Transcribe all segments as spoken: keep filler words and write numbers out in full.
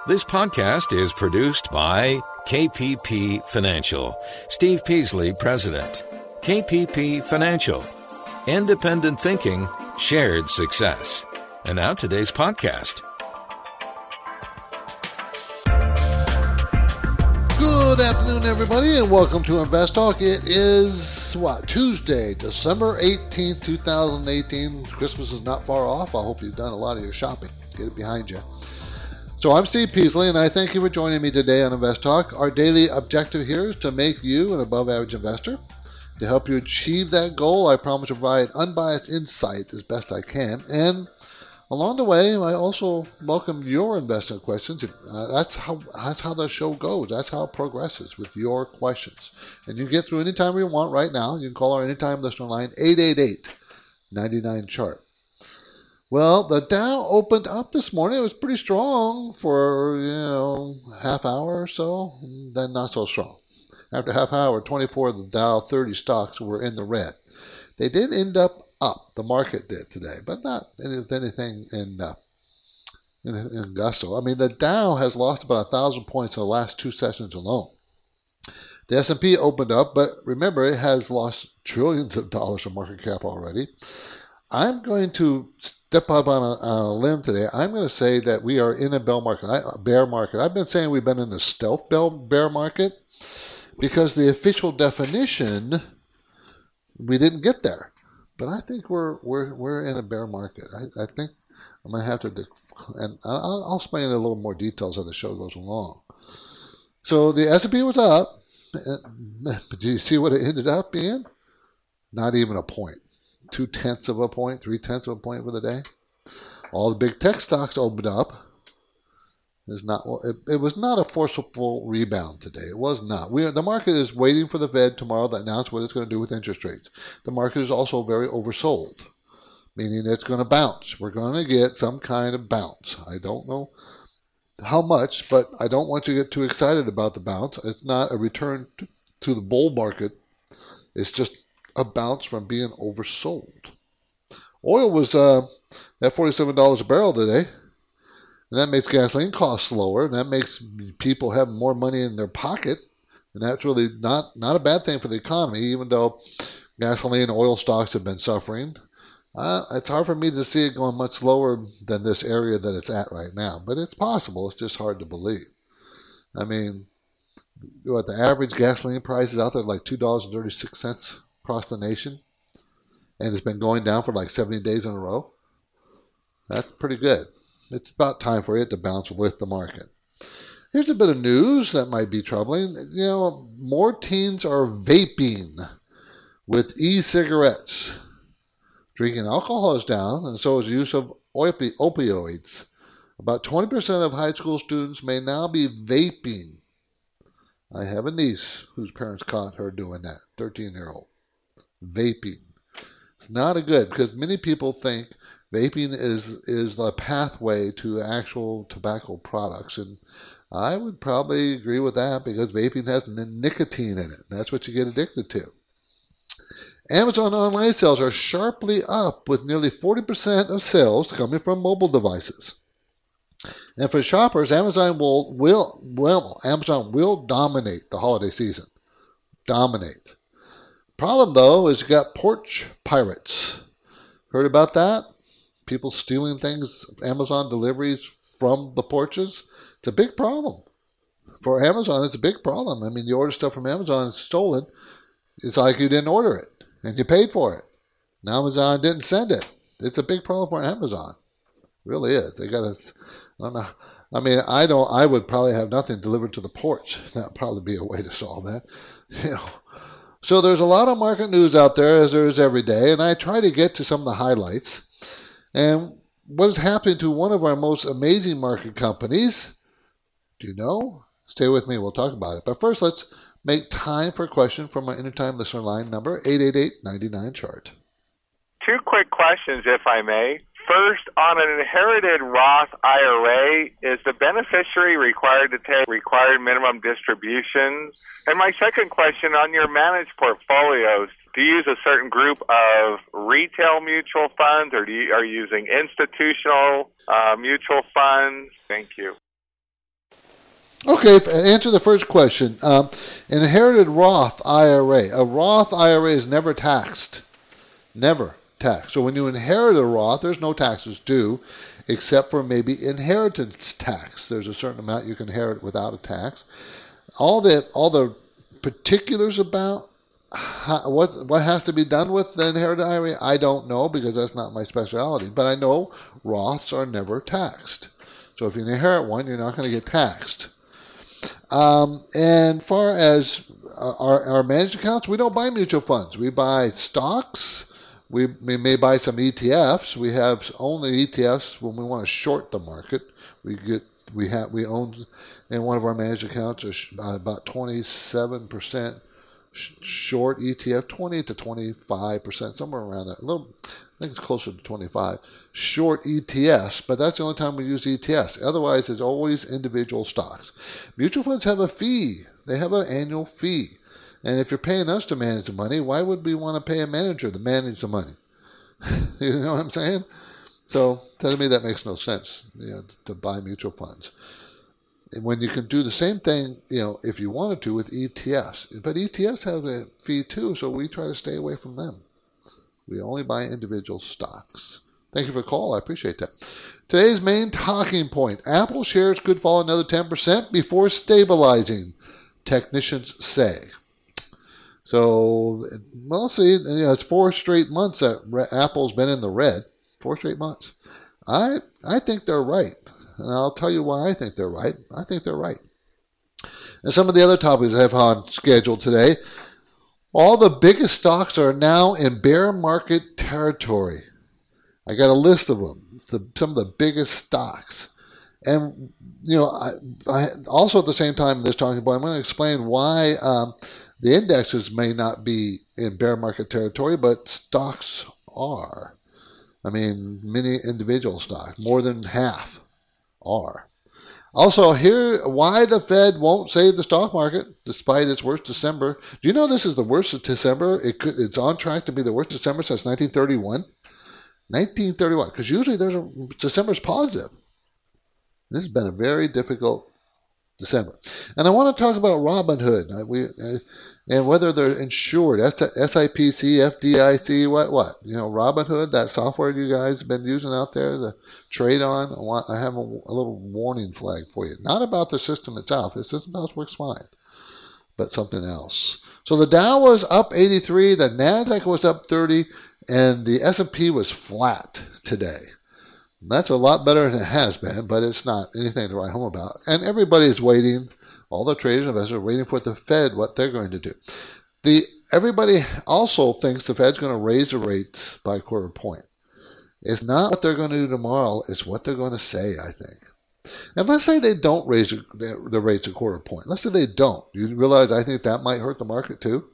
This podcast is produced by K P P Financial. Steve Peasley, President. K P P Financial. Independent thinking, shared success. And now today's podcast. Good afternoon, everybody, and welcome to Invest Talk. It is, what, Tuesday, December eighteenth, twenty eighteen. Christmas is not far off. I hope you've done a lot of your shopping. Get it behind you. So I'm Steve Peasley, and I thank you for joining me today on Invest Talk. Our daily objective here is to make you an above-average investor. To help you achieve that goal, I promise to provide unbiased insight as best I can. And along the way, I also welcome your investment questions. Uh, that's how that's how the show goes. That's how it progresses, with your questions. And you can get through anytime you want right now. You can call our anytime listener line, eight eight eight, nine nine, chart. Well, the Dow opened up this morning. It was pretty strong for, you know, half hour or so, then not so strong. After half hour, twenty-four of the Dow thirty stocks were in the red. They did end up up. The market did today, but not anything in, uh, in, in gusto. I mean, the Dow has lost about one thousand points in the last two sessions alone. The S and P opened up, but remember, it has lost trillions of dollars of market cap already. I'm going to step up on a, on a limb today. I'm going to say that we are in a bear market. I, a bear market. I've been saying we've been in a stealth bear market because the official definition, we didn't get there. But I think we're we're we're in a bear market. I, I think I'm going to have to, and I'll, I'll explain a little more details as the show goes along. So the S and P was up, but do you see what it ended up being? Not even a point. Two tenths of a point, three tenths of a point for the day. All the big tech stocks opened up. It's not. It, it was not a forceful rebound today. It was not. We are, the market is waiting for the Fed tomorrow to announce what it's going to do with interest rates. The market is also very oversold, meaning it's going to bounce. We're going to get some kind of bounce. I don't know how much, but I don't want you to get too excited about the bounce. It's not a return to, to the bull market. It's just a bounce from being oversold. Oil was uh, at forty-seven dollars a barrel today. And that makes gasoline costs lower, and that makes people have more money in their pocket. And that's really not, not a bad thing for the economy, even though gasoline and oil stocks have been suffering. Uh, it's hard for me to see it going much lower than this area that it's at right now. But it's possible. It's just hard to believe. I mean, what, the average gasoline price is out there like two dollars and thirty-six cents across the nation. And it's been going down for like seventy days in a row. That's pretty good. It's about time for it to bounce with the market. Here's a bit of news that might be troubling. You know, more teens are vaping with e-cigarettes. Drinking alcohol is down, and so is the use of opi- opioids. About twenty percent of high school students may now be vaping. I have a niece whose parents caught her doing that, thirteen-year-old. Vaping. It's not a good, because many people think vaping is is the pathway to actual tobacco products, and I would probably agree with that because vaping has nicotine in it. That's what you get addicted to. Amazon online sales are sharply up, with nearly forty percent of sales coming from mobile devices. And for shoppers, Amazon will will will Amazon will dominate the holiday season. Dominate. Problem though is you got porch pirates. Heard about that? People stealing things, Amazon deliveries from the porches. It's a big problem. For Amazon, it's a big problem. I mean, you order stuff from Amazon, it's stolen. It's like you didn't order it, and you paid for it. Now Amazon didn't send it. It's a big problem for Amazon. It really is. They got to, I don't know. I mean, I don't, I would probably have nothing delivered to the porch. That would probably be a way to solve that. You know. So there's a lot of market news out there, as there is every day, and I try to get to some of the highlights. And what is happening to one of our most amazing market companies? Do you know? Stay with me. We'll talk about it. But first, let's make time for a question from my Anytime Listener line number, eight eight eight, nine nine, chart. Two quick questions, if I may. First, on an inherited Roth I R A, is the beneficiary required to take required minimum distributions? And my second question, on your managed portfolios, do you use a certain group of retail mutual funds, or do you, are you using institutional uh, mutual funds? Thank you. Okay, answer the first question. Um, inherited Roth I R A. A Roth I R A is never taxed. Never taxed. So when you inherit a Roth, there's no taxes due, except for maybe inheritance tax. There's a certain amount you can inherit without a tax. All the all the particulars about how, what what has to be done with the inherited I R A, I don't know because that's not my specialty. But I know Roths are never taxed. So if you inherit one, you're not going to get taxed. Um, and far as our, our managed accounts, we don't buy mutual funds. We buy stocks. We, we may buy some E T Fs. We have only E T Fs when we want to short the market. We get we have we own in one of our managed accounts uh, about twenty-seven percent sh- short E T F, twenty to twenty-five percent, somewhere around that. A little, I think it's closer to twenty-five short E T Fs, but that's the only time we use E T Fs. Otherwise, it's always individual stocks. Mutual funds have a fee. They have an annual fee. And if you're paying us to manage the money, why would we want to pay a manager to manage the money? You know what I'm saying? So to me, that makes no sense, you know, to buy mutual funds. And when you can do the same thing, you know, if you wanted to with E T Fs. But E T Fs have a fee too, so we try to stay away from them. We only buy individual stocks. Thank you for the call. I appreciate that. Today's main talking point. Apple shares could fall another ten percent before stabilizing, technicians say. So, we'll see. You know, it's four straight months that Apple's been in the red. Four straight months. I I think they're right. And I'll tell you why I think they're right. I think they're right. And some of the other topics I have on schedule today. All the biggest stocks are now in bear market territory. I got a list of them, the, some of the biggest stocks. And, you know, I, I also at the same time in this talking point, I'm going to explain why um, the indexes may not be in bear market territory, but stocks are. I mean, many individual stocks, more than half are. Also, here, why the Fed won't save the stock market despite its worst December. Do you know this is the worst December? It could, it's on track to be the worst December since nineteen thirty-one. nineteen thirty-one, because usually there's a December's positive. This has been a very difficult December. And I want to talk about Robinhood. We, and whether they're insured, S I P C, F D I C, what, what? You know, Robinhood, that software you guys have been using out there, the trade on, I, want, I have a, a little warning flag for you. Not about the system itself. The system itself works fine, but something else. So the Dow was up eighty-three, the NASDAQ was up thirty, and the S and P was flat today. That's a lot better than it has been, but it's not anything to write home about. And everybody's waiting. All the traders and investors are waiting for the Fed, what they're going to do. The everybody also thinks the Fed's going to raise the rates by a quarter point. It's not what they're going to do tomorrow. It's what they're going to say, I think. And let's say they don't raise the rates a quarter point. Let's say they don't. You realize I think that might hurt the market too?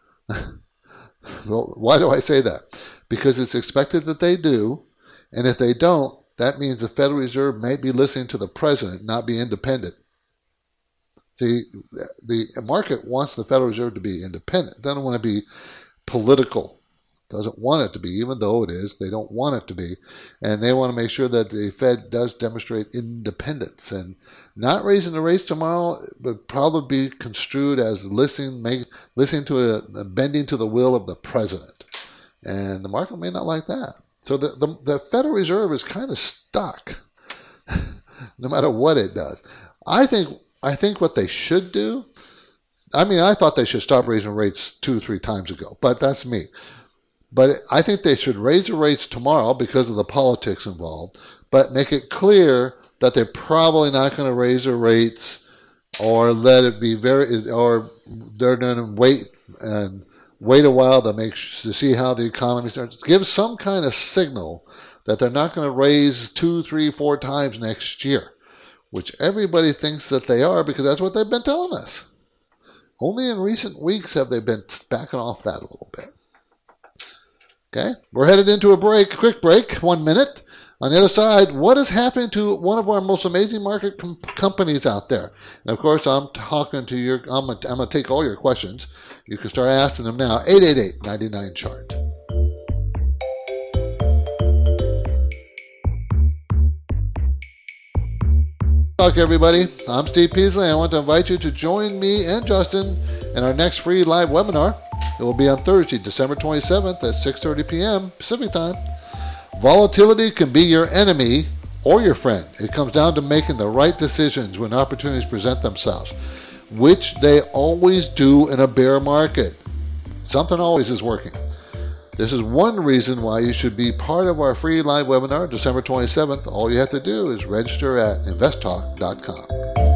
Well, why do I say that? Because it's expected that they do. And if they don't, that means the Federal Reserve may be listening to the president, not be independent. See, the market wants the Federal Reserve to be independent. It doesn't want to be political. It doesn't want it to be, even though it is. They don't want it to be. And they want to make sure that the Fed does demonstrate independence. And not raising the rates tomorrow would probably be construed as listening, make, listening to a, bending to the will of the president. And the market may not like that. So the, the, the Federal Reserve is kind of stuck, no matter what it does. I think I think what they should do, I mean, I thought they should stop raising rates two or three times ago, but that's me. But I think they should raise the rates tomorrow because of the politics involved, but make it clear that they're probably not going to raise their rates or let it be very, or they're going to wait and wait a while to make to see how the economy starts. Give some kind of signal that they're not going to raise two, three, four times next year, which everybody thinks that they are because that's what they've been telling us. Only in recent weeks have they been backing off that a little bit. Okay, we're headed into a break, quick break, one minute. On the other side, what is happening to one of our most amazing market com- companies out there? And of course, I'm talking to your, I'm going to take all your questions. You can start asking them now. eight eight eight, nine nine, C H A R T. Talk, everybody. I'm Steve Peasley. I want to invite you to join me and Justin in our next free live webinar. It will be on Thursday, December twenty-seventh at six thirty p.m. Pacific Time. Volatility can be your enemy or your friend. It comes down to making the right decisions when opportunities present themselves, which they always do in a bear market. Something always is working. This is one reason why you should be part of our free live webinar, December twenty-seventh. All you have to do is register at invest talk dot com.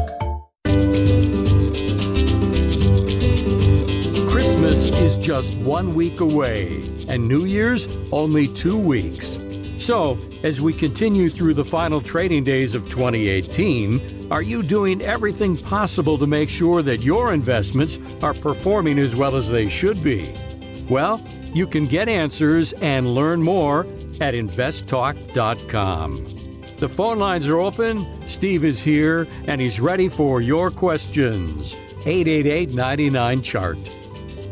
Christmas is just one week away, and New Year's only two weeks. So, as we continue through the final trading days of twenty eighteen, are you doing everything possible to make sure that your investments are performing as well as they should be? Well, you can get answers and learn more at invest talk dot com. The phone lines are open, Steve is here, and he's ready for your questions. eight eight eight, nine nine, C H A R T.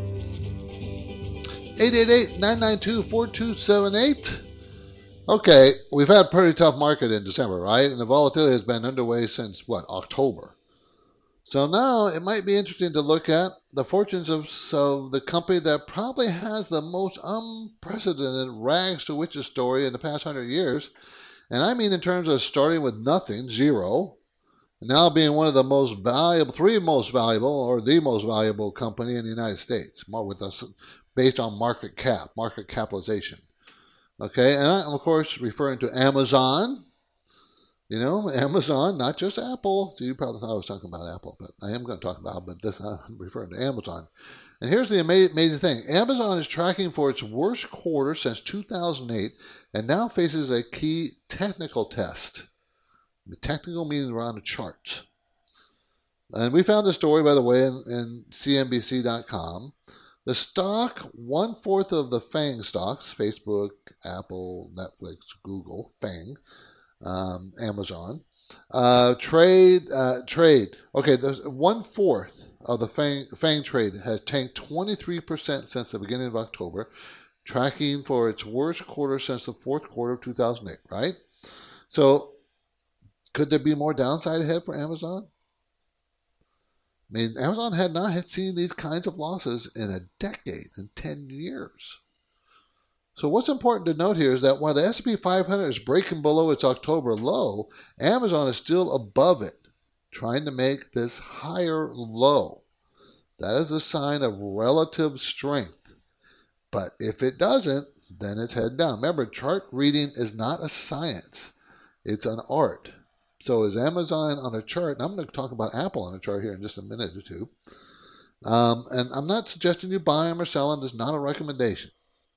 eight eight eight, nine nine two, four two seven eight. Okay, we've had a pretty tough market in December, right? And the volatility has been underway since, what, October. So now it might be interesting to look at the fortunes of, of the company that probably has the most unprecedented rags to riches story in the past hundred years. And I mean in terms of starting with nothing, zero, and now being one of the most valuable, three most valuable, or the most valuable company in the United States, more with us, based on market cap, market capitalization. Okay, and I'm, of course, referring to Amazon. You know, Amazon, not just Apple. So you probably thought I was talking about Apple, but I am going to talk about, but this I'm referring to Amazon. And here's the ama- amazing thing. Amazon is tracking for its worst quarter since two thousand eight and now faces a key technical test. The technical meaning around the charts. And we found this story, by the way, in, in C N B C dot com. The stock, one-fourth of the FANG stocks, Facebook, Apple, Netflix, Google, FANG, Um, Amazon, uh, trade, uh, trade. Okay, there's one fourth of the FANG, FANG trade has tanked twenty-three percent since the beginning of October, tracking for its worst quarter since the fourth quarter of two thousand eight, right? So, could there be more downside ahead for Amazon? I mean, Amazon had not had seen these kinds of losses in a decade, in ten years. So what's important to note here is that while the S and P five hundred is breaking below its October low, Amazon is still above it, trying to make this higher low. That is a sign of relative strength. But if it doesn't, then it's head down. Remember, chart reading is not a science. It's an art. So is Amazon on a chart, and I'm going to talk about Apple on a chart here in just a minute or two. Um, and I'm not suggesting you buy them or sell them. This is not a recommendation.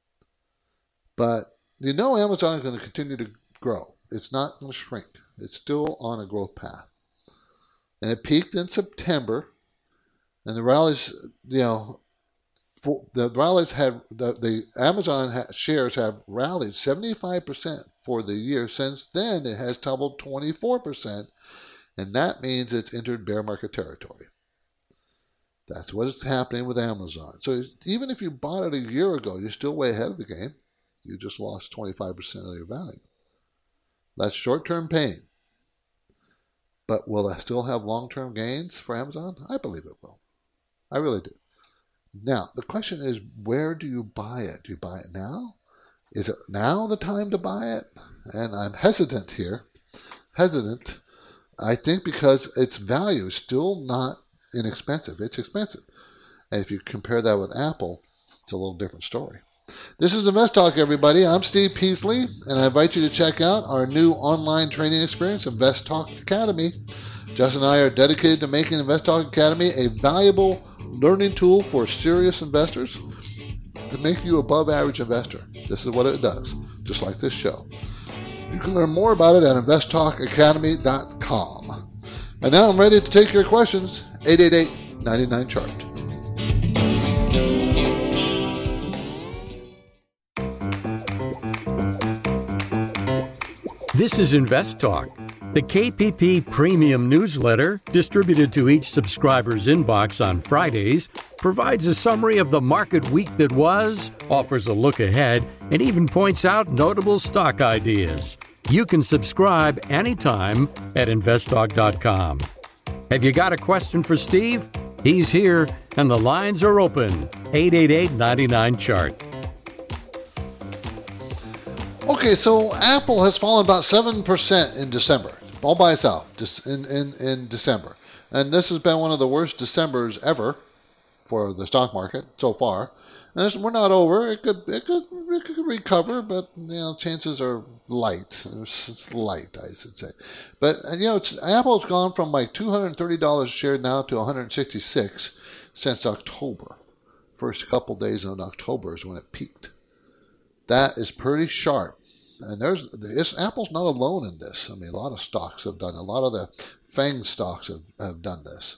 But you know Amazon is going to continue to grow. It's not going to shrink. It's still on a growth path. And it peaked in September. And the rallies, you know, for, the rallies have, the, the Amazon ha, shares have rallied seventy-five percent for the year. Since then, it has tumbled twenty-four percent. And that means it's entered bear market territory. That's what is happening with Amazon. So even if you bought it a year ago, you're still way ahead of the game. You just lost twenty-five percent of your value. That's short-term pain. But will that still have long-term gains for Amazon? I believe it will. I really do. Now, the question is, where do you buy it? Do you buy it now? Is it now the time to buy it? And I'm hesitant here. Hesitant, I think, because its value is still not inexpensive. It's expensive. And if you compare that with Apple, it's a little different story. This is Invest Talk, everybody. I'm Steve Peasley, and I invite you to check out our new online training experience, Invest Talk Academy. Justin and I are dedicated to making Invest Talk Academy a valuable learning tool for serious investors to make you above average investor. This is what it does, just like this show. You can learn more about it at invest talk academy dot com. And now I'm ready to take your questions. eight eight eight, nine nine, C H A R T. This is Invest Talk, the K P P Premium newsletter distributed to each subscriber's inbox on Fridays, provides a summary of the market week that was, offers a look ahead, and even points out notable stock ideas. You can subscribe anytime at invest talk dot com. Have you got a question for Steve? He's here and the lines are open. eight eight eight, nine nine, chart. Okay, so Apple has fallen about seven percent in December, all by itself, just in, in, in December. And this has been one of the worst Decembers ever for the stock market so far. And this, we're not over. It could, it could it could recover, but you know, chances are light. It's light, I should say. But you know, it's, Apple's gone from like two hundred thirty dollars a share now to one hundred sixty-six dollars since October. First couple days in October is when it peaked. That is pretty sharp. And there's it's, Apple's not alone in this. I mean, a lot of stocks have done it. A lot of the FANG stocks have, have done this.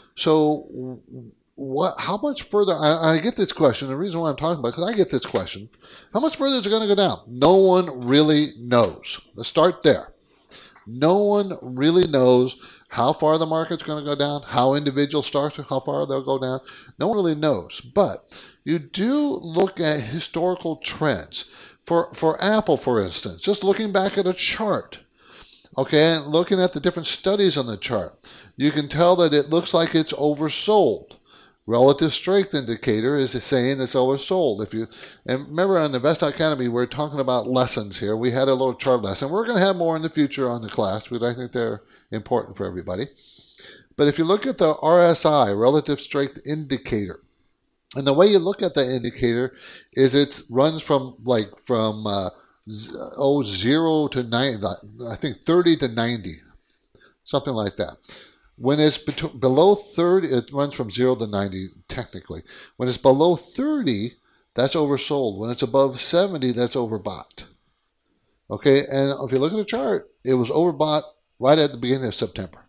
So what? How much further? I, I get this question. The reason why I'm talking about it, because I get this question. How much further is it going to go down? No one really knows. Let's start there. No one really knows how far the market's going to go down, how individual stocks, how far they'll go down. No one really knows. But you do look at historical trends. For for Apple, for instance, just looking back at a chart, okay, and looking at the different studies on the chart, you can tell that it looks like it's oversold. Relative strength indicator is saying it's oversold. If you and remember on the Invest Academy, we're talking about lessons here. We had a little chart lesson. We're going to have more in the future on the class because I think they're important for everybody. But if you look at the R S I, relative strength indicator, and the way you look at the indicator is it runs from like from uh, oh zero to ninety, I think thirty to ninety, something like that. When it's bet- below thirty, it runs from zero to ninety technically. When it's below thirty, that's oversold. When it's above seventy, that's overbought. Okay, and if you look at the chart, it was overbought right at the beginning of September.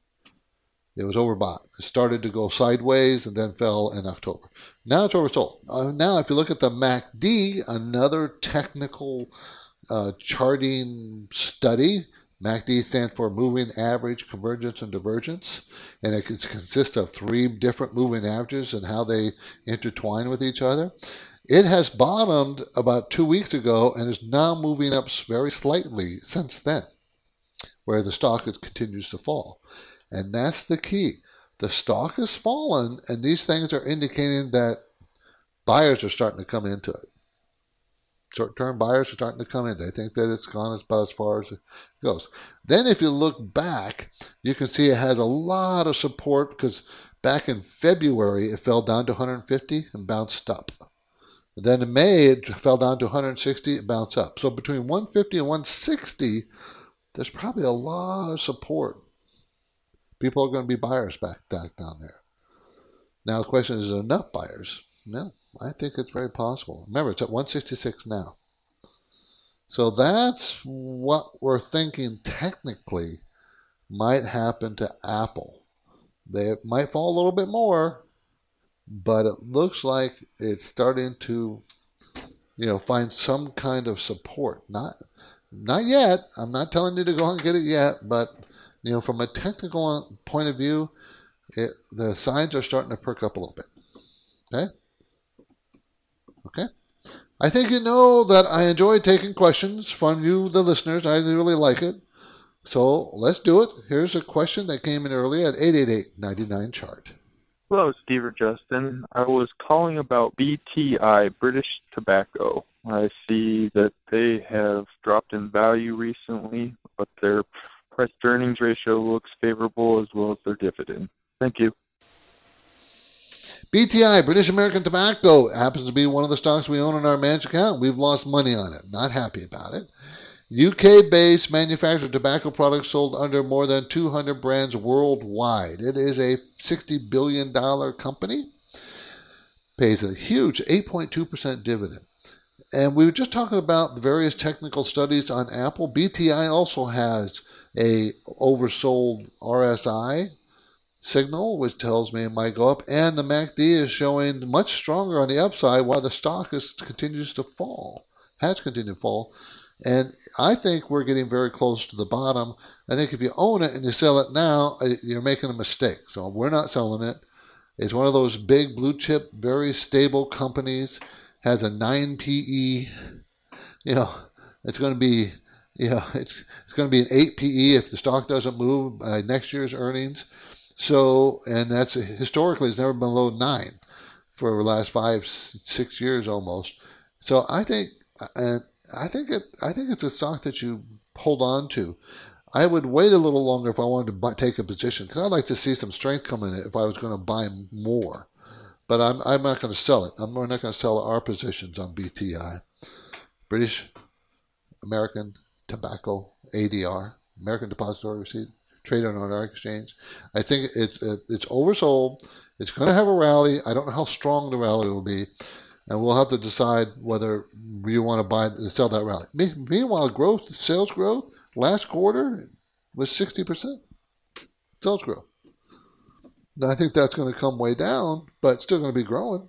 It was overbought. It started to go sideways and then fell in October. Now it's oversold. Uh, now, if you look at the M A C D, another technical uh, charting study, M A C D stands for Moving Average, Convergence, and Divergence, and it consists of three different moving averages and how they intertwine with each other. It has bottomed about two weeks ago and is now moving up very slightly since then, where the stock continues to fall. And that's the key. The stock has fallen, and these things are indicating that buyers are starting to come into it. Short-term buyers are starting to come in. They think that it's gone about as far as it goes. Then if you look back, you can see it has a lot of support because back in February, it fell down to one hundred fifty and bounced up. Then in May, it fell down to one hundred sixty and bounced up. So between one hundred fifty and one hundred sixty, there's probably a lot of support. People are going to be buyers back, back down there. Now the question is, is there enough buyers? No, I think it's very possible. Remember, it's at one hundred sixty-six now. So that's what we're thinking technically might happen to Apple. They might fall a little bit more, but it looks like it's starting to, you know, find some kind of support. Not, not yet. I'm not telling you to go and get it yet, but you know, from a technical point of view, it, the signs are starting to perk up a little bit. Okay? Okay? I think you know that I enjoy taking questions from you, the listeners. I really like it. So let's do it. Here's a question that came in early at eight eight eight, nine nine, chart. Hello, Steve or Justin. I was calling about B T I, British Tobacco. I see that they have dropped in value recently, but their price-to-earnings ratio looks favorable as well as their dividend. Thank you. B T I, British American Tobacco, happens to be one of the stocks we own in our managed account. We've lost money on it. Not happy about it. U K-based manufacturer of tobacco products sold under more than two hundred brands worldwide. It is a sixty billion dollars company. Pays a huge eight point two percent dividend. And we were just talking about the various technical studies on Apple. B T I also has a oversold R S I signal, which tells me it might go up, and the M A C D is showing much stronger on the upside while the stock is continues to fall, has continued to fall. And I think we're getting very close to the bottom. I think if you own it and you sell it now, you're making a mistake. So we're not selling it. It's one of those big blue chip, very stable companies, has a nine P E. You know, it's going to be You know, it's it's going to be an eight P E if the stock doesn't move by next year's earnings. So, and that's historically it's never been below nine for the last five, six years almost. So I think, and I think it, I think it's a stock that you hold on to. I would wait a little longer if I wanted to buy, take a position, because I'd like to see some strength come in it if I was going to buy more. But I'm I'm not going to sell it. I'm not going to sell our positions on B T I. British American Tobacco, A D R, American Depository Receipt, traded on our exchange. I think it, it, it's oversold. It's going to have a rally. I don't know how strong the rally will be. And we'll have to decide whether you want to buy sell that rally. Meanwhile, growth, sales growth, last quarter was sixty percent. Sales growth. Now, I think that's going to come way down, but it's still going to be growing.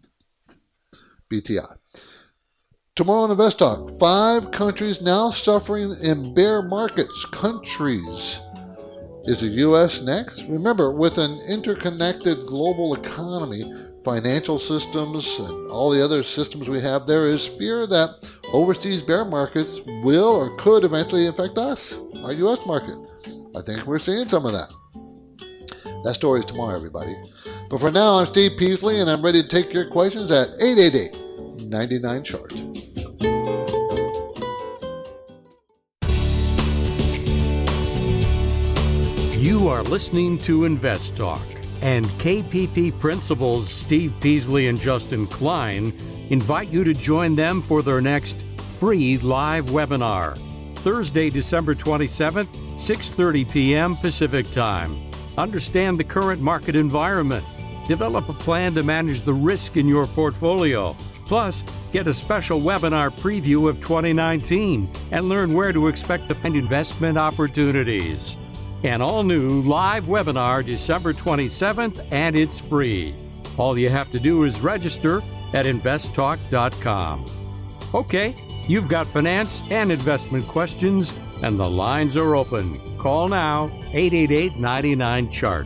B T I. Tomorrow on Invest Talk, five countries now suffering in bear markets. Countries. Is the U S next? Remember, with an interconnected global economy, financial systems, and all the other systems we have, there is fear that overseas bear markets will or could eventually affect us, our U S market. I think we're seeing some of that. That story is tomorrow, everybody. But for now, I'm Steve Peasley, and I'm ready to take your questions at eight eight eight, nine nine, chart. You are listening to Invest Talk, and K P P principals Steve Peasley and Justin Klein invite you to join them for their next free live webinar, Thursday, December twenty-seventh, six thirty p.m. Pacific Time. Understand the current market environment. Develop a plan to manage the risk in your portfolio. Plus, get a special webinar preview of twenty nineteen and learn where to expect to find investment opportunities. An all-new live webinar December twenty-seventh, and it's free. All you have to do is register at invest talk dot com. Okay, you've got finance and investment questions, and the lines are open. Call now, eight eight eight, nine nine, chart.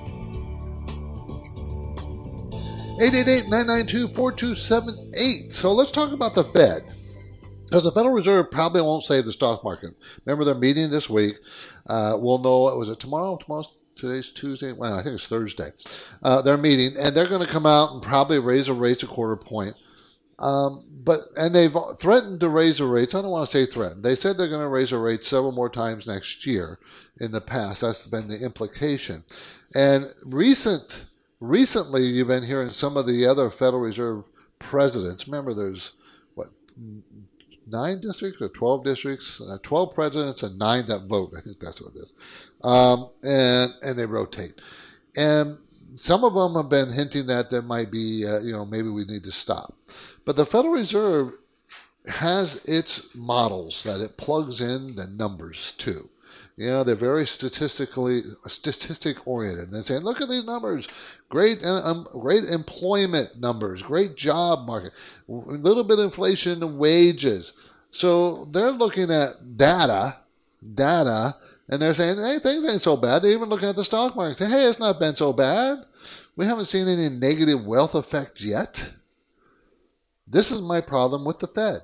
eight eight eight, nine nine two, four two seven eight. So let's talk about the Fed. Because the Federal Reserve probably won't save the stock market. Remember, they're meeting this week. Uh, we'll know, was it tomorrow? Tomorrow's, today's Tuesday? Well, I think it's Thursday. Uh, they're meeting, and they're going to come out and probably raise the rates a quarter point. Um, but and they've threatened to raise the rates. I don't want to say threatened. They said they're going to raise the rates several more times next year in the past. That's been the implication. And recent, recently, you've been hearing some of the other Federal Reserve presidents. Remember, there's, what, nine districts or twelve districts, uh, twelve presidents and nine that vote. I think that's what it is. Um, and and they rotate. And some of them have been hinting that there might be, uh, you know, maybe we need to stop. But the Federal Reserve has its models that it plugs in the numbers to. You know, they're very statistically statistic oriented. They're saying, look at these numbers, great, um, great employment numbers, great job market, a little bit of inflation in wages. So they're looking at data, data, and they're saying, hey, things ain't so bad. They're even looking at the stock market, saying, hey, it's not been so bad. We haven't seen any negative wealth effects yet. This is my problem with the Fed.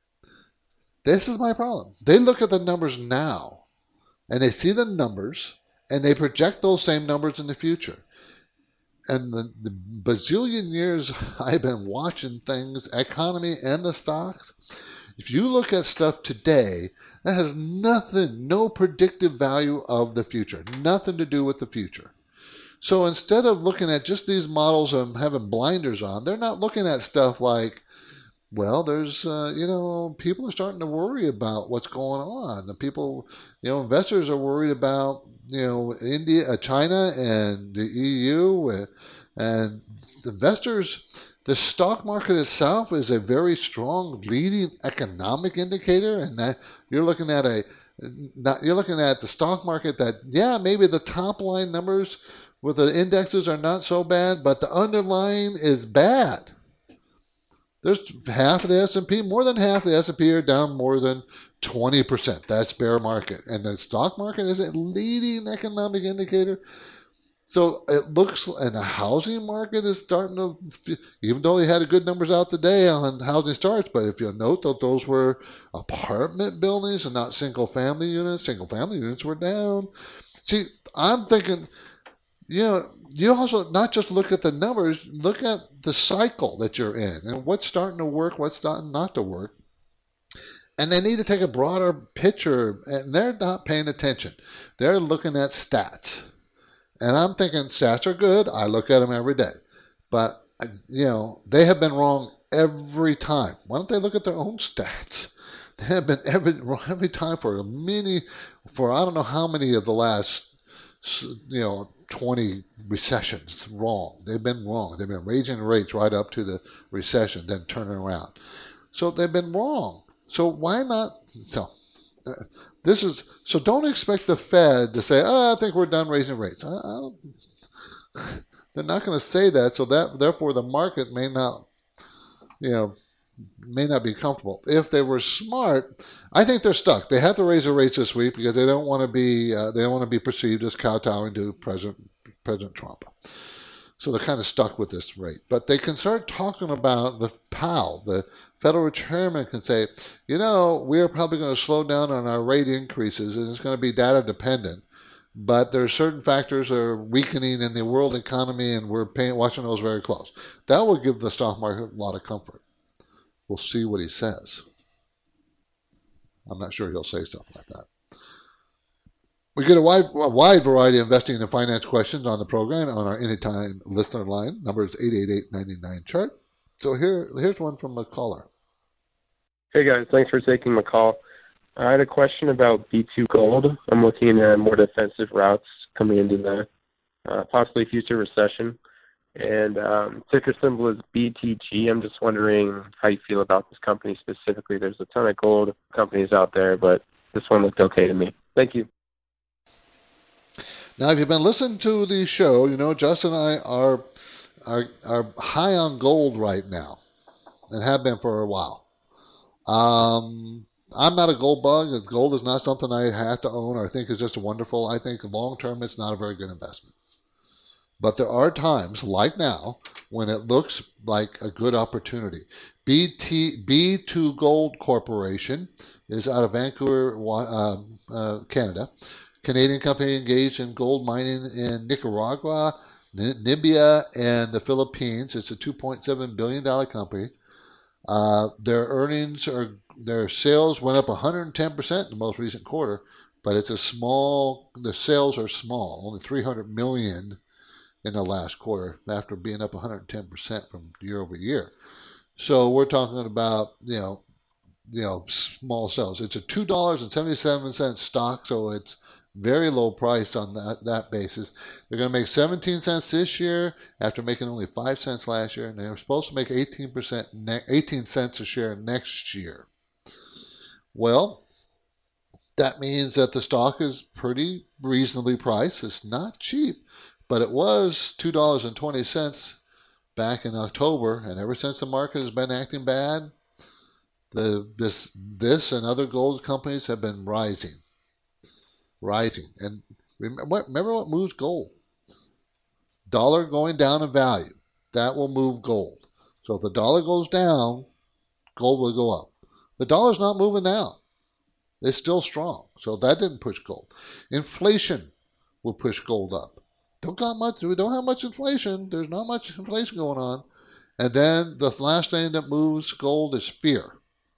This is my problem. They look at the numbers now. And they see the numbers, and they project those same numbers in the future. And the, the bazillion years I've been watching things, economy and the stocks, if you look at stuff today, that has nothing, no predictive value of the future, nothing to do with the future. So instead of looking at just these models and having blinders on, they're not looking at stuff like, well, there's, uh, you know, people are starting to worry about what's going on. The people, you know, investors are worried about, you know, India, uh, China and the E U. Uh, and investors, the stock market itself is a very strong leading economic indicator. And that you're looking at a, not, you're looking at the stock market that, yeah, maybe the top line numbers with the indexes are not so bad, but the underlying is bad. There's half of the S and P, more than half of the S and P are down more than twenty percent. That's bear market. And the stock market is a leading economic indicator. So it looks, and the housing market is starting to, even though he had good numbers out today on housing starts, but if you'll note that those were apartment buildings and not single family units, single family units were down. See, I'm thinking, you know, you also not just look at the numbers, look at the cycle that you're in and what's starting to work, what's starting not to work. And they need to take a broader picture, and they're not paying attention. They're looking at stats. And I'm thinking stats are good. I look at them every day. But, you know, they have been wrong every time. Why don't they look at their own stats? They have been every, every time for many, for I don't know how many of the last, you know, twenty recessions wrong. They've been wrong. They've been raising rates right up to the recession, then turning around. So they've been wrong. So why not? So uh, this is so. Don't expect the Fed to say, "Oh, I think we're done raising rates." I, I don't, they're not going to say that. So that therefore the market may not, you know, may not be comfortable. If they were smart, I think they're stuck. They have to raise their rates this week because they don't want to be uh, they don't want to be perceived as kowtowing to President President Trump. So they're kind of stuck with this rate. But they can start talking about the Powell, the Federal Chairman can say, you know, we're probably going to slow down on our rate increases, and it's going to be data dependent. But there are certain factors that are weakening in the world economy, and we're paying, watching those very close. That will give the stock market a lot of comfort. We'll see what he says. I'm not sure he'll say stuff like that. We get a wide, a wide variety of investing and finance questions on the program on our Anytime listener line. Number is eight eight eight, nine nine, chart. So here, here's one from a caller. Hey guys, thanks for taking my call. I had a question about B two Gold. I'm looking at more defensive routes coming into the uh, possibly future recession. And um, ticker symbol is B T G. I'm just wondering how you feel about this company specifically. There's a ton of gold companies out there, but this one looked okay to me. Thank you. Now, if you've been listening to the show, you know Justin and I are are are high on gold right now, and have been for a while. Um, I'm not a gold bug. Gold is not something I have to own or think is just wonderful. I think long term it's not a very good investment. But there are times, like now, when it looks like a good opportunity. B T, B two Gold Corporation is out of Vancouver, uh, uh, Canada. Canadian company engaged in gold mining in Nicaragua, Namibia, and the Philippines. It's a two point seven billion dollars company. Uh, their earnings are, their sales went up one hundred ten percent in the most recent quarter, but it's a small, the sales are small, only three hundred million dollars in the last quarter after being up one hundred ten percent from year over year. So we're talking about, you know, you know, small sales. It's a two dollars and seventy-seven cents stock, so it's very low price on that, that basis. They're going to make seventeen cents this year after making only five cents last year, and they're supposed to make eighteen percent, eighteen cents a share next year. Well, that means that the stock is pretty reasonably priced. It's not cheap, but it was two dollars and twenty cents back in October, and ever since the market has been acting bad, the this this and other gold companies have been rising. Rising. And remember, remember what moves gold? Dollar going down in value. That will move gold. So if the dollar goes down, gold will go up. The dollar's not moving down. It's still strong. So that didn't push gold. Inflation will push gold up. Don't got much. We don't have much inflation. There's not much inflation going on. And then the last thing that moves gold is fear.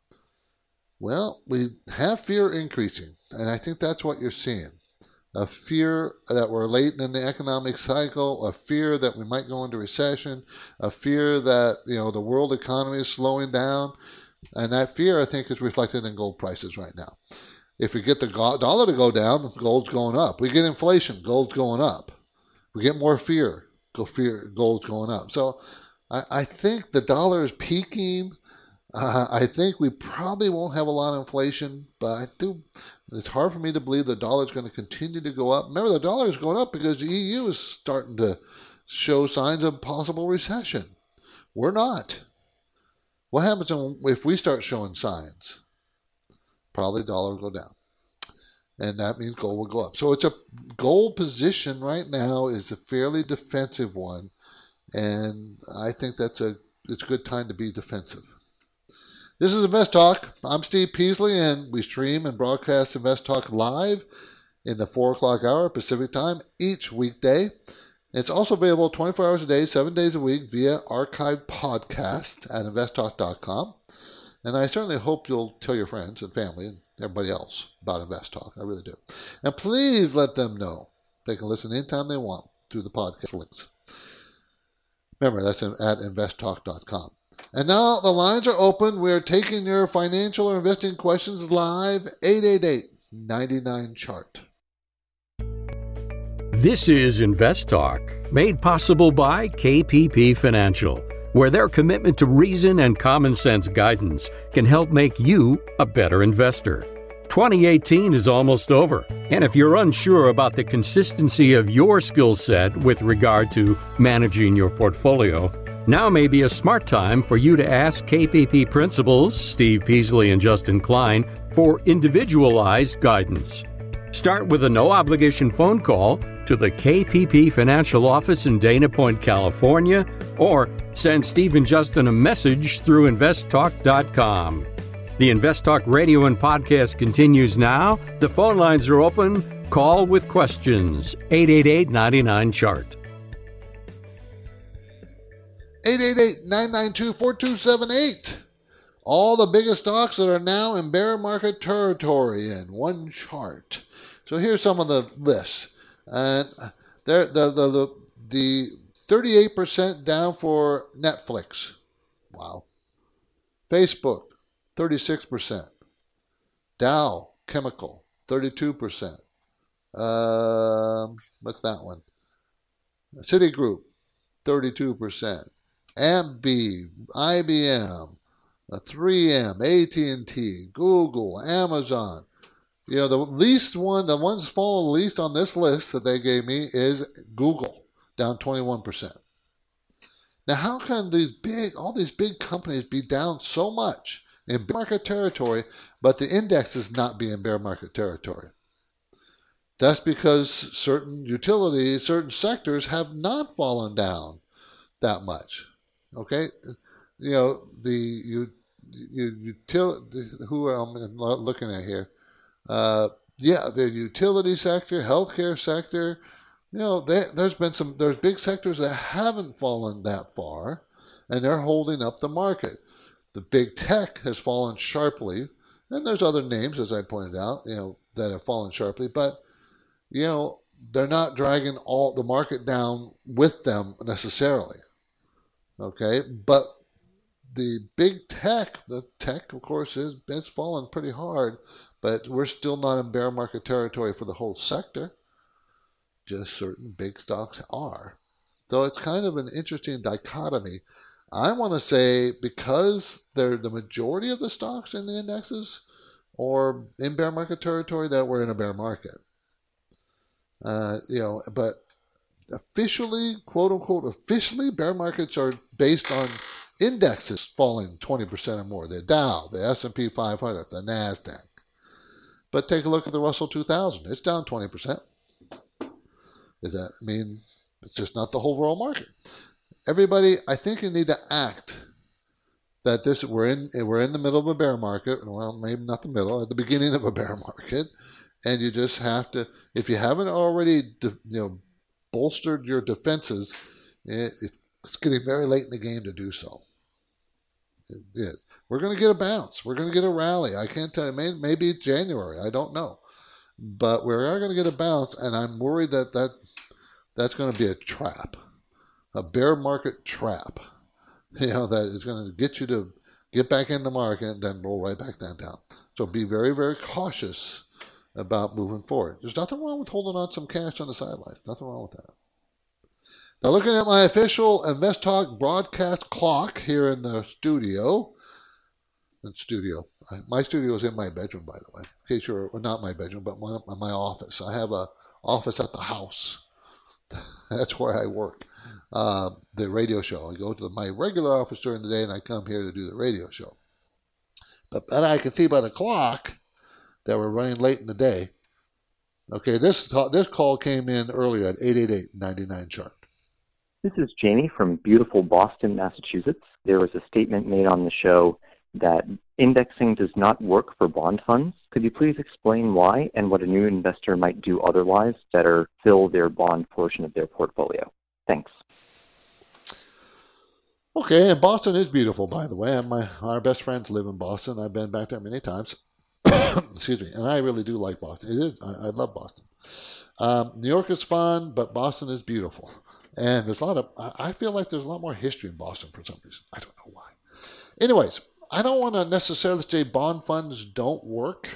Well, we have fear increasing, and I think that's what you're seeing. A fear that we're late in the economic cycle, a fear that we might go into recession, a fear that, you know, the world economy is slowing down, and that fear, I think, is reflected in gold prices right now. If we get the dollar to go down, gold's going up. We get inflation, gold's going up. We get more fear, go fear, gold's going up. So I, I think the dollar is peaking. Uh, I think we probably won't have a lot of inflation, but I do. It's hard for me to believe the dollar is going to continue to go up. Remember, the dollar is going up because the E U is starting to show signs of possible recession. We're not. What happens if we start showing signs? Probably the dollar will go down. and that means gold will go up. So it's a gold position right now is a fairly defensive one, and I think that's a it's a good time to be defensive. This is Invest Talk. I'm Steve Peasley, and we stream and broadcast Invest Talk live in the four o'clock hour Pacific time each weekday. It's also available twenty-four hours a day, seven days a week via archived podcast at invest talk dot com. And I certainly hope you'll tell your friends and family and everybody else about Invest Talk. I really do. And please let them know they can listen anytime they want through the podcast links. Remember, that's at invest talk dot com. And now the lines are open. We're taking your financial or investing questions live. eight eight eight, nine nine, chart. This is Invest Talk, made possible by K P P Financial, where their commitment to reason and common sense guidance can help make you a better investor. twenty eighteen is almost over, and if you're unsure about the consistency of your skill set with regard to managing your portfolio, now may be a smart time for you to ask K P P principals, Steve Peasley and Justin Klein, for individualized guidance. Start with a no-obligation phone call to the K P P Financial Office in Dana Point, California, or send Steve and Justin a message through invest talk dot com. The Invest Talk radio and podcast continues now. The phone lines are open. Call with questions. eight eight eight, nine nine, chart. eight eight eight, nine nine two, four two seven eight. All the biggest stocks that are now in bear market territory in one chart. So here's some of the lists. And there, the, the, the, the thirty-eight percent down for Netflix. Wow. Facebook, thirty-six percent. Dow Chemical, thirty-two percent. Um, what's that one? Citigroup, thirty-two percent. A M B, I B M, three M, A T and T, Google, Amazon. You know, the least one, the ones falling least on this list that they gave me is Google, down twenty-one percent. Now, how can these big, all these big companies be down so much in bear market territory, but the index is not be in bear market territory? That's because certain utilities, certain sectors have not fallen down that much. Okay? You know, the you, you, util, who I'm looking at here? Uh, yeah, the utility sector, healthcare sector, you know, they, there's been some, there's big sectors that haven't fallen that far, and they're holding up the market. The big tech has fallen sharply, and there's other names, as I pointed out, you know, that have fallen sharply, but, you know, they're not dragging all the market down with them necessarily. Okay, but the big tech, the tech, of course, is it's fallen pretty hard, but we're still not in bear market territory for the whole sector. Just certain big stocks are. So it's kind of an interesting dichotomy. I want to say because they're the majority of the stocks in the indexes or in bear market territory that we're in a bear market. Uh, you know, but officially, quote unquote, officially, bear markets are based on indexes falling twenty percent or more. The Dow, the S and P five hundred, the NASDAQ. But take a look at the Russell two thousand. It's down twenty percent. Does that mean it's just not the whole world market? Everybody, I think you need to act that this we're in we're in the middle of a bear market. Well, maybe not the middle, at the beginning of a bear market, and you just have to. If you haven't already, you know, bolstered your defenses, it, it's getting very late in the game to do so. It is. We're going to get a bounce. We're going to get a rally. I can't tell you. Maybe, maybe it's January. I don't know. But we are going to get a bounce, and I'm worried that, that that's going to be a trap, a bear market trap, you know, that is going to get you to get back in the market and then roll right back down. down. So be very, very cautious about moving forward. There's nothing wrong with holding on some cash on the sidelines. Nothing wrong with that. Now, looking at my official Invest Talk broadcast clock here in the studio. In studio. My studio is in my bedroom, by the way. In case you're, well, not my bedroom, but my, my office. I have a office at the house. That's where I work. Uh, the radio show. I go to my regular office during the day, and I come here to do the radio show. But, but I can see by the clock that we're running late in the day. Okay, this this call came in earlier at eight eight eight, nine nine, chart. This is Jamie from beautiful Boston, Massachusetts. There was a statement made on the show that indexing does not work for bond funds. Could you please explain why and what a new investor might do otherwise to better fill their bond portion of their portfolio? Thanks. Okay, and Boston is beautiful, by the way. And my our best friends live in Boston. I've been back there many times. Excuse me, and I really do like Boston. It is. I, I love Boston. Um, New York is fun, but Boston is beautiful. And there's a lot of. I feel like there's a lot more history in Boston for some reason. I don't know why. Anyways, I don't want to necessarily say bond funds don't work.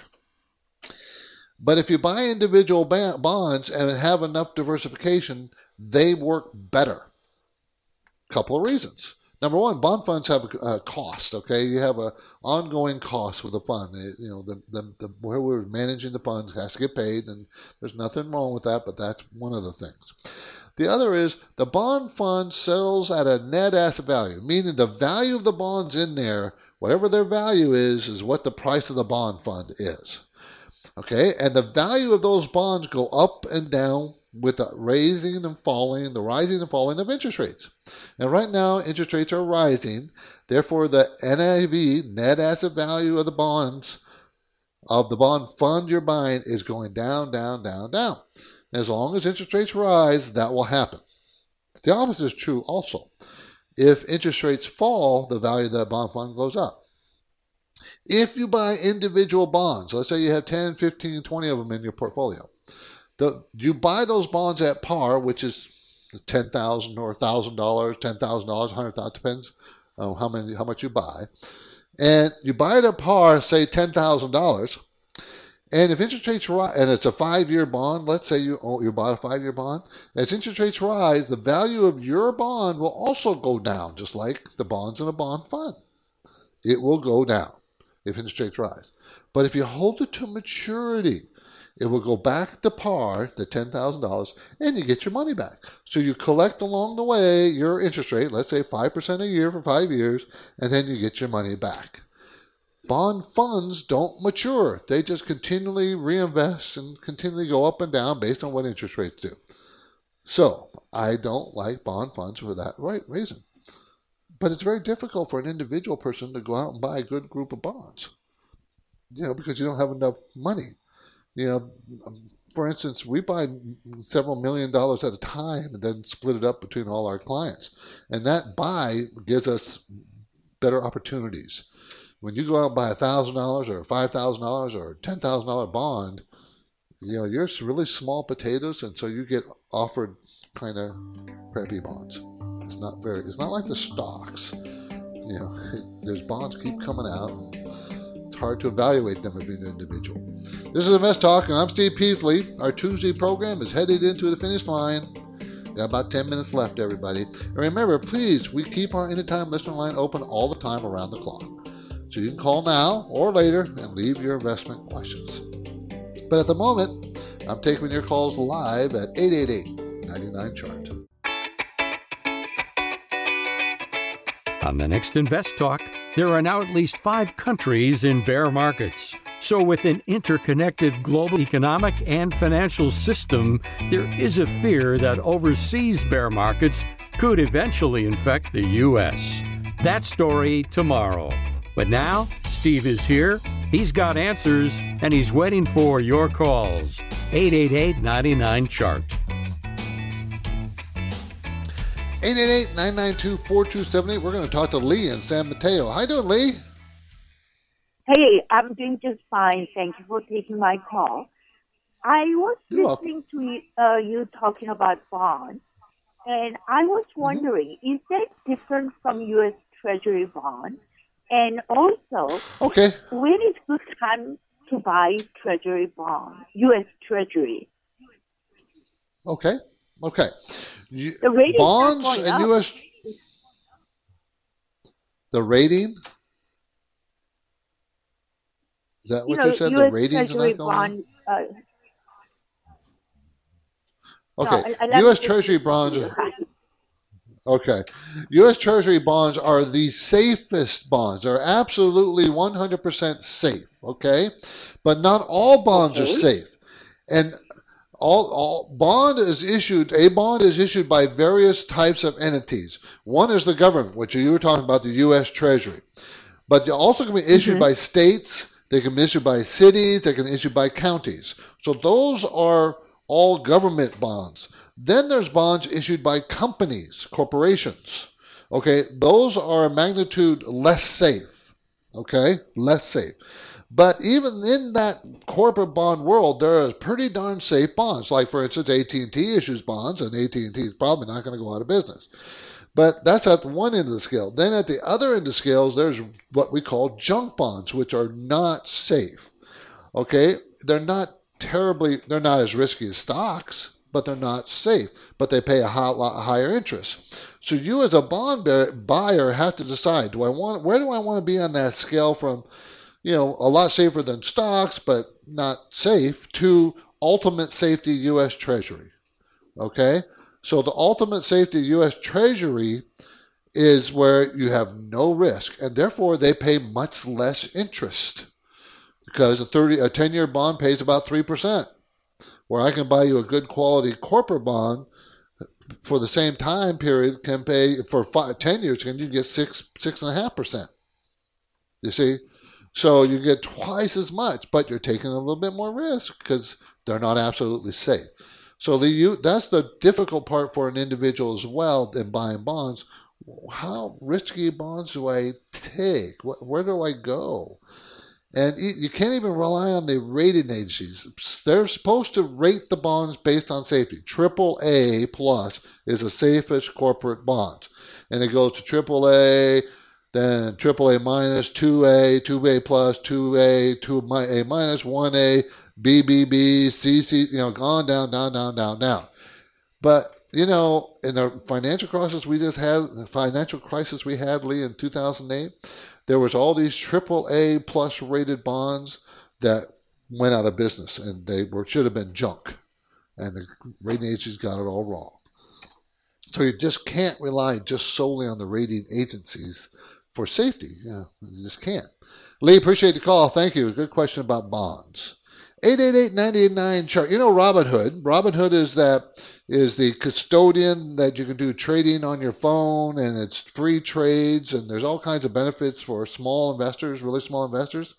But if you buy individual ba- bonds and have enough diversification, they work better. Couple of reasons. Number one, bond funds have a, a cost. Okay, you have a ongoing cost with the fund. It, you know, the the, the where we're managing the funds has to get paid, and there's nothing wrong with that. But that's one of the things. The other is the bond fund sells at a net asset value, meaning the value of the bonds in there, whatever their value is, is what the price of the bond fund is. Okay, and the value of those bonds go up and down with the raising and falling, the rising and falling of interest rates. And right now, interest rates are rising. Therefore, the N A V, net asset value of the bonds, of the bond fund you're buying is going down, down, down, down. As long as interest rates rise, that will happen. The opposite is true also. If interest rates fall, the value of that bond fund goes up. If you buy individual bonds, let's say you have ten, fifteen, twenty of them in your portfolio, the, you buy those bonds at par, which is ten thousand dollars or one thousand dollars, ten thousand dollars, one hundred thousand dollars, depends on how many, how much you buy. And you buy it at par, say ten thousand dollars, and if interest rates rise, and it's a five-year bond, let's say you oh, you bought a five-year bond, as interest rates rise, the value of your bond will also go down, just like the bonds in a bond fund. It will go down if interest rates rise. But if you hold it to maturity, it will go back to par, the ten thousand dollars, and you get your money back. So you collect along the way your interest rate, let's say five percent a year for five years, and then you get your money back. Bond funds don't mature. They just continually reinvest and continually go up and down based on what interest rates do. So I don't like bond funds for that right reason. But it's very difficult for an individual person to go out and buy a good group of bonds, you know, because you don't have enough money. You know, for instance, we buy several million dollars at a time and then split it up between all our clients. And that buy gives us better opportunities. When you go out and buy one thousand dollars or five thousand dollars or a ten thousand dollars bond, you know, you're really small potatoes, and so you get offered kind of crappy bonds. It's not very, it's not like the stocks. You know, it, there's bonds keep coming out. And it's hard to evaluate them if you're an individual. This is Invest Talk, and I'm Steve Peasley. Our Tuesday program is headed into the finish line. Got about ten minutes left, everybody. And remember, please, we keep our anytime listener line open all the time around the clock. So you can call now or later and leave your investment questions. But at the moment, I'm taking your calls live at eight eight eight, nine nine, chart. On the next Invest Talk, there are now at least five countries in bear markets. So with an interconnected global economic and financial system, there is a fear that overseas bear markets could eventually infect the U S. That story tomorrow. But now, Steve is here, he's got answers, and he's waiting for your calls. eight eight eight, nine nine, chart. eight eight eight, nine nine two, four two seven eight. We're going to talk to Lee in San Mateo. How you doing, Lee? Hey, I'm doing just fine. Thank you for taking my call. I was You're listening welcome. to uh, you talking about bonds, and I was wondering, mm-hmm. is that different from U S Treasury bonds? And also, okay. when is good time to buy Treasury bonds, U S Treasury? Okay, okay. You, the rating bonds and up. U S The rating? Is that what you, you know, said? U S The ratings Treasury are not going bond, uh, Okay. no, U S Treasury bonds are... Okay. U S Treasury bonds are the safest bonds. They're absolutely one hundred percent safe, okay? But not all bonds okay. are safe. And All, all bond is issued. A bond is issued by various types of entities. One is the government, which you were talking about, the U S Treasury. But they also can be issued mm-hmm. by states. They can be issued by cities. They can be issued by counties. So those are all government bonds. Then there's bonds issued by companies, corporations. Okay, those are a magnitude less safe. Okay, less safe. But even in that corporate bond world, there are pretty darn safe bonds. Like, for instance, A T and T issues bonds, and A T and T is probably not going to go out of business. But that's at one end of the scale. Then at the other end of the scales, there's what we call junk bonds, which are not safe. Okay, they're not terribly, they're not as risky as stocks, but they're not safe. But they pay a lot higher interest. So you as a bond buyer have to decide, do I want, where do I want to be on that scale from, you know, a lot safer than stocks, but not safe, to ultimate safety U S Treasury. Okay? So the ultimate safety U S Treasury is where you have no risk, and therefore they pay much less interest, because a thirty, a ten-year bond pays about three percent, where I can buy you a good quality corporate bond for the same time period can pay for five, ten years, and you get six, six and a half percent. You see? So you get twice as much, but you're taking a little bit more risk because they're not absolutely safe. So the you, that's the difficult part for an individual as well in buying bonds. How risky bonds do I take? Where do I go? And you can't even rely on the rating agencies. They're supposed to rate the bonds based on safety. Triple A plus is the safest corporate bonds. And it goes to triple A, then triple A minus, two A, two A plus, two A, two A minus, one A, B B B, C C, you know, gone down, down, down, down, down. But, you know, in the financial crisis we just had, the financial crisis we had, Lee, in two thousand eight, there was all these triple A plus rated bonds that went out of business, and they were should have been junk. And the rating agencies got it all wrong. So you just can't rely just solely on the rating agencies for safety. Yeah, you just can't. Lee, appreciate the call. Thank you. Good question about bonds. eight eight eight, nine eight nine, chart. You know Robinhood. Robinhood is that is the custodian that you can do trading on your phone, and it's free trades, and there's all kinds of benefits for small investors, really small investors.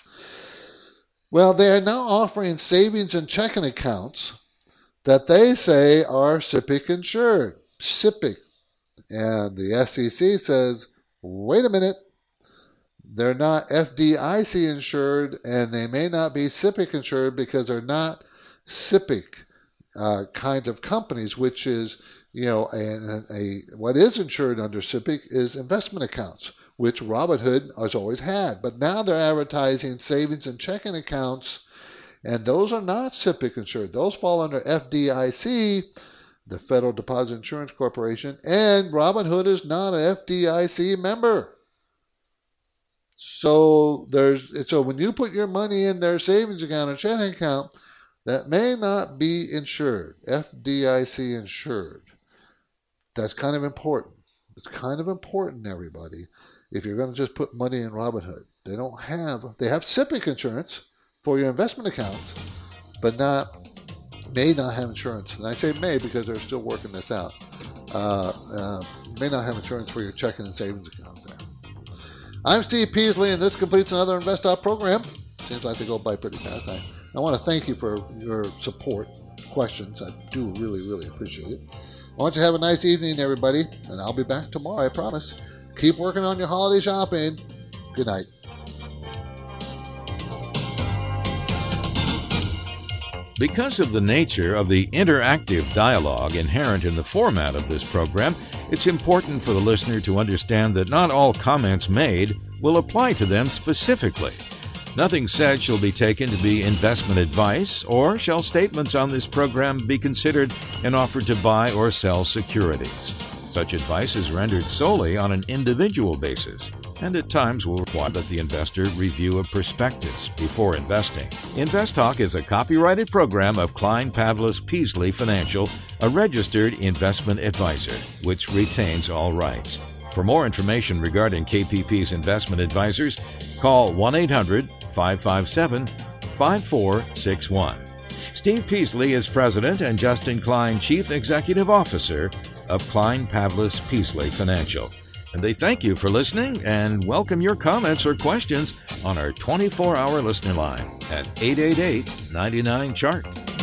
Well, they are now offering savings and checking accounts that they say are S I P C insured. S I P C. And the S E C says, wait a minute. They're not F D I C insured, and they may not be S I P C insured because they're not S I P C uh, kinds of companies, which is, you know, a, a what is insured under S I P C is investment accounts, which Robinhood has always had. But now they're advertising savings and checking accounts, and those are not S I P C insured. Those fall under F D I C, the Federal Deposit Insurance Corporation, and Robinhood is not an F D I C member. So there's so when you put your money in their savings account or checking account, that may not be insured, F D I C insured. That's kind of important. It's kind of important, everybody, if you're going to just put money in Robinhood. They don't have, they have S I P C insurance for your investment accounts, but not, may not have insurance. And I say may because they're still working this out. Uh, uh, may not have insurance for your checking and savings accounts there. I'm Steve Peasley, and this completes another Invest Talk program. Seems like they go by pretty fast. I, I want to thank you for your support, questions. I do really, really appreciate it. I want you to have a nice evening, everybody, and I'll be back tomorrow, I promise. Keep working on your holiday shopping. Good night. Because of the nature of the interactive dialogue inherent in the format of this program, it's important for the listener to understand that not all comments made will apply to them specifically. Nothing said shall be taken to be investment advice, or shall statements on this program be considered an offer to buy or sell securities. Such advice is rendered solely on an individual basis, and at times will require that the investor review a prospectus before investing. Invest Talk is a copyrighted program of Klein Pavlis Peasley Financial, a registered investment advisor, which retains all rights. For more information regarding K P P's investment advisors, call one eight hundred, five five seven, five four six one. Steve Peasley is president and Justin Klein, chief executive officer of Klein Pavlis Peasley Financial. And they thank you for listening and welcome your comments or questions on our twenty-four hour listener line at eight eight eight, nine nine, C H A R T.